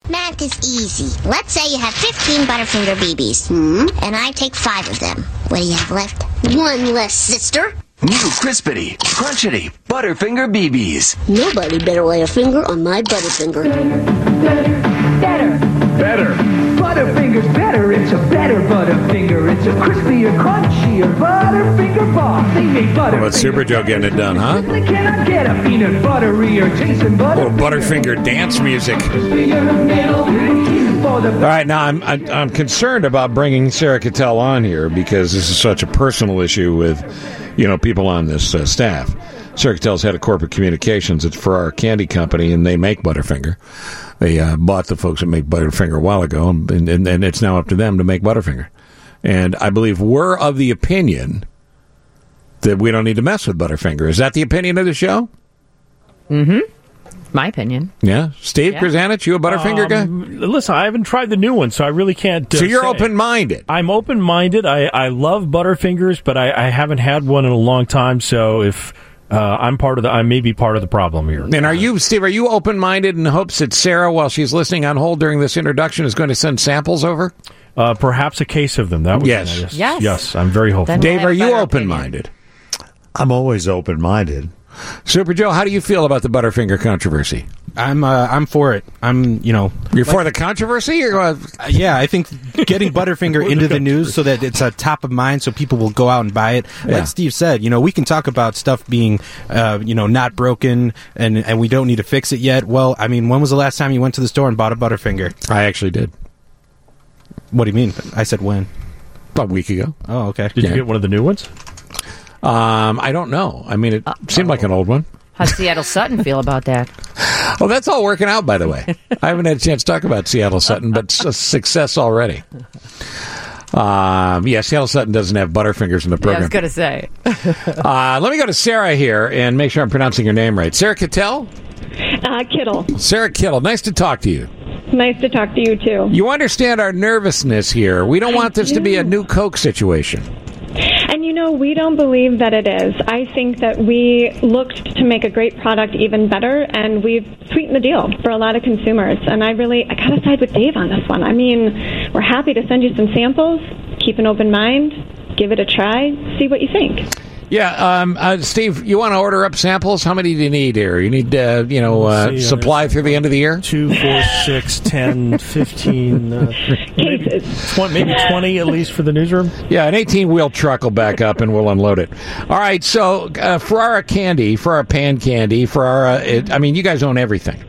Math is easy. Let's say you have 15 Butterfinger BBs. And I take 5 of them. What do you have left? 1 less, sister. New crispity, crunchity Butterfinger BBs. Nobody better lay a finger on my Butterfinger. Better. Butterfinger's better. It's a better Butterfinger. It's a crispier, crunchier Butterfinger bar. They make Butterfinger. Well, Super Joe getting it done, huh? Simply cannot get a peanut butterier tasting Butterfinger. Little Butterfinger dance music. All right, now I'm concerned about bringing Sarah Cattell on here because this is such a personal issue with, people on this staff. Sarah Cattell's head of corporate communications at Ferrara Candy Company, and they make Butterfinger. They bought the folks that make Butterfinger a while ago, and it's now up to them to make Butterfinger. And I believe we're of the opinion that we don't need to mess with Butterfinger. Is that the opinion of the show? Mm-hmm. My opinion. Yeah. Steve Krzanich, you a Butterfinger guy? Listen, I haven't tried the new one, so I really can't So you're say. open-minded? I'm open-minded. I love Butterfingers, but I haven't had one in a long time, so if... I may be part of the problem here. And are you, Steve, open-minded in hopes that Sarah, while she's listening on hold during this introduction, is going to send samples over? Perhaps a case of them. That would yes. be nice. Yes. Yes, I'm very hopeful. Dave, are you open-minded? I'm always open-minded. Super Joe, how do you feel about the Butterfinger controversy? I'm for it. You're for the controversy? Yeah, I think getting Butterfinger into the news so that it's top of mind so people will go out and buy it. Like Steve said, we can talk about stuff being, not broken and we don't need to fix it yet. Well, when was the last time you went to the store and bought a Butterfinger? I actually did. What do you mean? I said when? About a week ago. Oh, okay. Did you get one of the new ones? I don't know. It seemed like an old one. How'd Seattle Sutton feel about that? Well, that's all working out, by the way. I haven't had a chance to talk about Seattle Sutton, but it's a success already. Seattle Sutton doesn't have Butterfingers in the program. I was going to say. Let me go to Sarah here and make sure I'm pronouncing your name right. Sarah Cattell? Kittle. Sarah Kittle, nice to talk to you. Nice to talk to you, too. You understand our nervousness here. We don't want this to be a new Coke situation. And, we don't believe that it is. I think that we looked to make a great product even better, and we've sweetened the deal for a lot of consumers. And I got to side with Dave on this one. We're happy to send you some samples. Keep an open mind. Give it a try. See what you think. Yeah, Steve, you want to order up samples? How many do you need here? You need, supply through the end of the year? 2, 4, 6, 10, 15, cases. Maybe 20 at least for the newsroom? Yeah, an 18-wheel truck will back up and we'll unload it. All right, so Ferrara Candy, Ferrara Pan Candy, you guys own everything.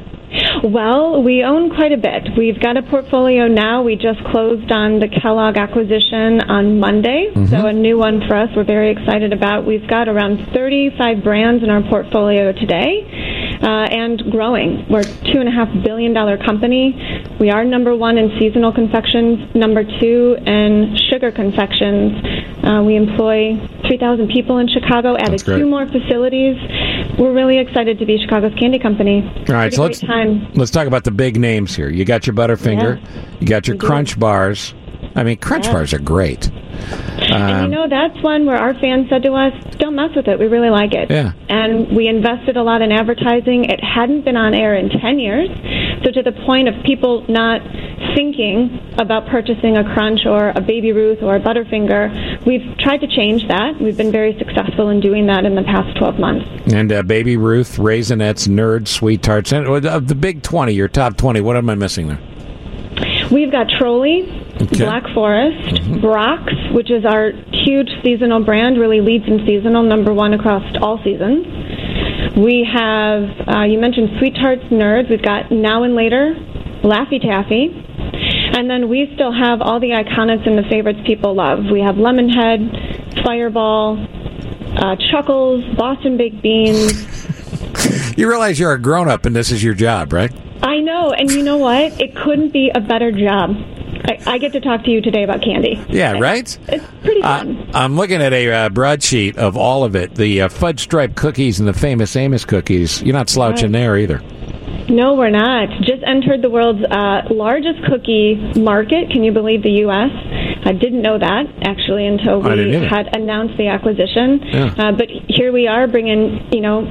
Well, we own quite a bit. We've got a portfolio now. We just closed on the Kellogg acquisition on Monday, so a new one for us we're very excited about. We've got around 35 brands in our portfolio today, and growing. We're a $2.5 billion company. We are number 1 in seasonal confections, number 2 in sugar confections. We employ 3,000 people in Chicago, added 2 more facilities. We're really excited to be Chicago's candy company. All right, so let's talk about the big names here. You got your Butterfinger, you got your Crunch Bars. Crunch Bars are great. And that's one where our fans said to us, don't mess with it. We really like it. Yeah. And we invested a lot in advertising. It hadn't been on air in 10 years. So to the point of people not thinking about purchasing a Crunch or a Baby Ruth or a Butterfinger, we've tried to change that. We've been very successful in doing that in the past 12 months. And Baby Ruth, Raisinets, Nerds, Sweet Tarts. And the big 20, your top 20, what am I missing there? We've got Trolli, Black Forest, Brock's, which is our huge seasonal brand, really leads in seasonal, number 1 across all seasons. We have, you mentioned Sweet Tarts, Nerds. We've got Now and Later, Laffy Taffy. And then we still have all the iconics and the favorites people love. We have Lemonhead, Fireball, Chuckles, Boston Baked Beans. You realize you're a grown-up and this is your job, right? I know, and you know what? It couldn't be a better job. I get to talk to you today about candy. Yeah, right? It's pretty fun. I'm looking at a broadsheet of all of it. The fudge stripe cookies and the famous Amos cookies. You're not slouching there either. No, we're not. Just entered the world's largest cookie market. Can you believe the U.S.? I didn't know that, actually, until we had announced the acquisition. Yeah. But here we are bringing,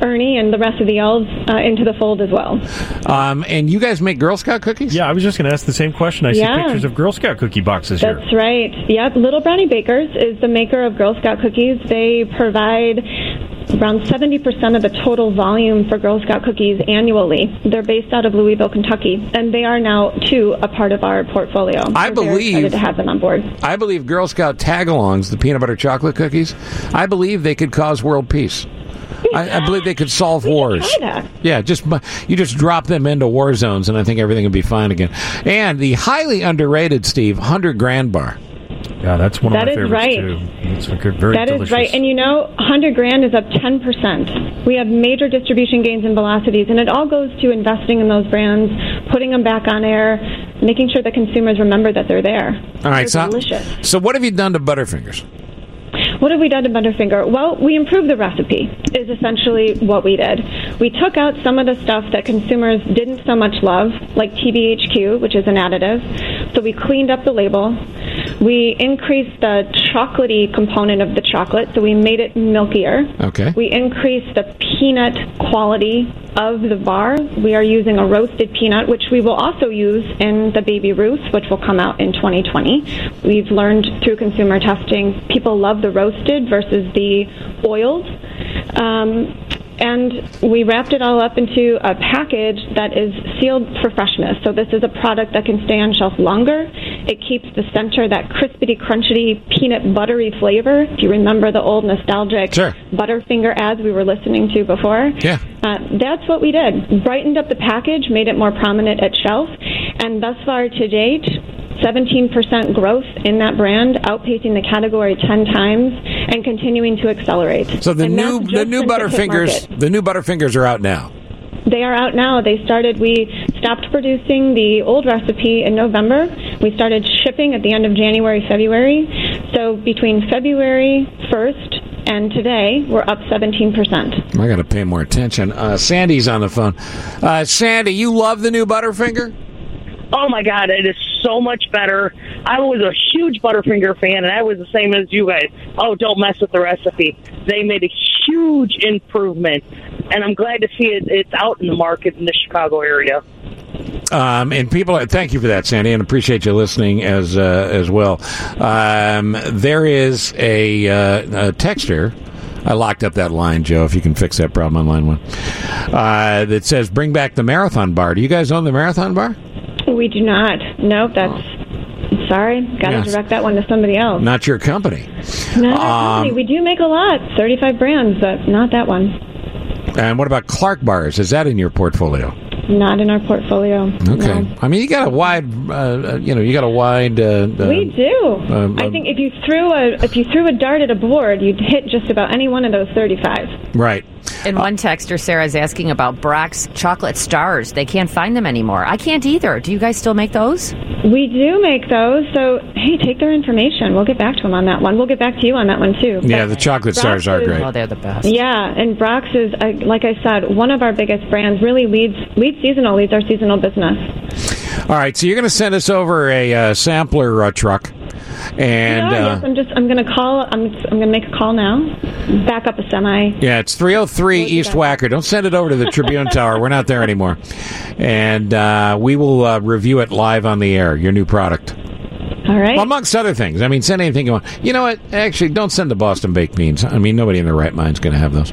Ernie and the rest of the elves into the fold as well. And you guys make Girl Scout cookies? Yeah, I was just going to ask the same question. I see pictures of Girl Scout cookie boxes here. That's right. Yep, Little Brownie Bakers is the maker of Girl Scout cookies. They provide around 70% of the total volume for Girl Scout cookies annually. They're based out of Louisville, Kentucky, and they are now, too, a part of our portfolio. We're very excited to have them on board. I believe Girl Scout Tagalongs, the peanut butter chocolate cookies, I believe they could cause world peace. I believe they could solve wars. Try that. Yeah, you just drop them into war zones, and I think everything will be fine again. And the highly underrated, Steve, 100 Grand Bar. Yeah, that's one of my favorites, right. too. It's very That delicious. is right. And 100 Grand is up 10%. We have major distribution gains and velocities, and it all goes to investing in those brands, putting them back on air, making sure that consumers remember that they're there. All right, they're delicious. So what have you done to Butterfingers? What have we done to Butterfinger? Well, we improved the recipe, is essentially what we did. We took out some of the stuff that consumers didn't so much love, like TBHQ, which is an additive. So we cleaned up the label. We increased the chocolatey component of the chocolate, so we made it milkier. Okay. We increased the peanut quality of the bar. We are using a roasted peanut, which we will also use in the Baby Ruth, which will come out in 2020. We've learned through consumer testing, people love the roasted versus the oiled. And we wrapped it all up into a package that is sealed for freshness. So this is a product that can stay on shelf longer. It keeps the center, that crispity, crunchy, peanut buttery flavor. If you remember the old nostalgic Butterfinger ads we were listening to before. Yeah. That's what we did. Brightened up the package, made it more prominent at shelf. And thus far to date, 17% growth in that brand, outpacing the category 10 times and continuing to accelerate. So the new Butterfingers are out now. They are out now. We stopped producing the old recipe in November. We started shipping at the end of January, February. So between February 1st and today, we're up 17%. I got to pay more attention. Sandy's on the phone. Sandy, you love the new Butterfinger? Oh, my God, it is so much better. I was a huge Butterfinger fan, and I was the same as you guys. Oh, don't mess with the recipe. They made a huge improvement, and I'm glad to see it's out in the market in the Chicago area. And people, thank you for that, Sandy, and appreciate you listening as well. There is a texter. I locked up that line, Joe, if you can fix that problem on line one. That says, bring back the Marathon Bar. Do you guys own the Marathon Bar? We do not. Nope, sorry. Got to direct that one to somebody else. Not your company. Not our company. We do make a lot, 35 brands, but not that one. And what about Clark Bars? Is that in your portfolio? Not in our portfolio. Okay. No. I mean, you got a wide, we do. I think if you threw a dart at a board, you'd hit just about any one of those 35. Right. And one texter, Sarah, is asking about Brock's chocolate stars. They can't find them anymore. I can't either. Do you guys still make those? We do make those. So, hey, take their information. We'll get back to them on that one. We'll get back to you on that one, too. Yeah, the chocolate stars are great. Oh, they're the best. Yeah, and Brock's is, like I said, one of our biggest brands. Really leads our seasonal business. All right, so you're going to send us over a sampler truck. And yes, I'm going to call. I'm going to make a call now. Back up a semi. Yeah, it's 303 East Wacker. Don't send it over to the Tribune Tower. We're not there anymore. And we will review it live on the air. Your new product. All right. Well, amongst other things. I mean, send anything you want. You know what? Actually, don't send the Boston baked beans. I mean, nobody in their right mind is going to have those.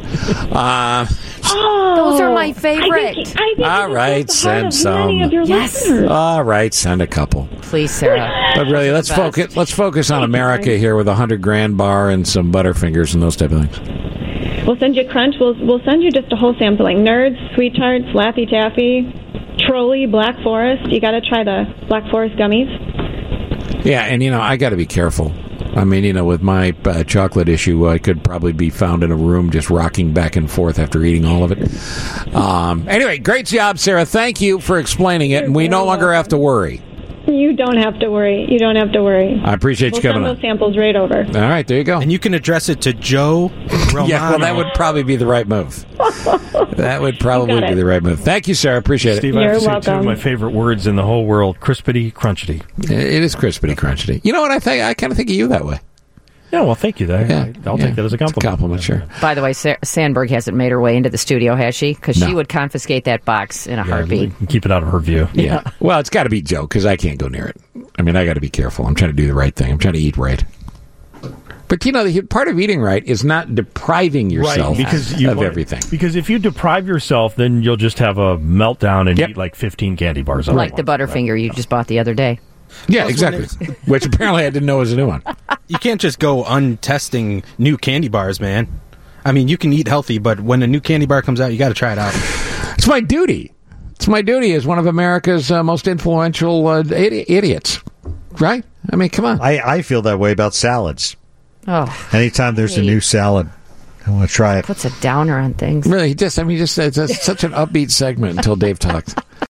Those are my favorite. I think all right, send some. Yes. All right, send a couple. Please, Sarah. But really, let's focus on America here with a 100 Grand Bar and some Butterfingers and those type of things. We'll send you Crunch. We'll send you just a whole sampling. Nerds, Sweet Tarts, Laffy Taffy, Trolley, Black Forest. You got to try the Black Forest gummies. Yeah, and I got to be careful. I mean, with my chocolate issue, I could probably be found in a room just rocking back and forth after eating all of it. Anyway, great job, Sarah. Thank you for explaining it, and we no longer have to worry. You don't have to worry. I appreciate you coming on. We'll send those samples right over. All right, there you go. And you can address it to Joe Romano. Yeah, well, that would probably be the right move. That would probably be the right move. Thank you, Sarah. Appreciate Steve, it. I have to say two of my favorite words in the whole world, crispity, crunchity. It is crispity, crunchity. You know what I think? I kind of think of you that way. Yeah, well, thank you. I'll take that as a compliment. It's a compliment, sure. By the way, Sandberg hasn't made her way into the studio, has she? Because she would confiscate that box in a heartbeat. Keep it out of her view. Yeah. Well, it's got to be Joe, because I can't go near it. I mean, I got to be careful. I'm trying to do the right thing. I'm trying to eat right. But, part of eating right is not depriving yourself of everything. Because if you deprive yourself, then you'll just have a meltdown and eat like 15 candy bars. Like the Butterfinger you just bought the other day. Yeah, exactly. Which apparently I didn't know was a new one. You can't just go untesting new candy bars, man. I mean, you can eat healthy, but when a new candy bar comes out, you got to try it out. It's my duty. It's my duty as one of America's most influential idiots. Right? I mean, come on. I feel that way about salads. Oh, anytime there's a new salad, I want to try it. Puts a downer on things. Really, it's such an upbeat segment until Dave talked.